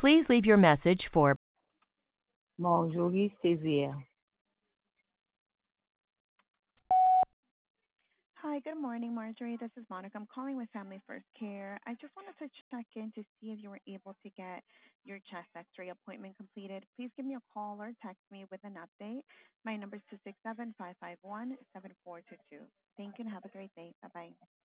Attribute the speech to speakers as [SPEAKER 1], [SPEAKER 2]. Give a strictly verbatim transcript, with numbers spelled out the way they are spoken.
[SPEAKER 1] Please leave your message for
[SPEAKER 2] Marjorie Sevier.
[SPEAKER 3] Hi, good morning, Marjorie. This is Monica. I'm calling with Family First Care. I just wanted to check in to see if you were able to get your chest x-ray appointment completed. Please give me a call or text me with an update. My number is two six seven, five five one, seven four two two. Thank you and have a great day. Bye-bye.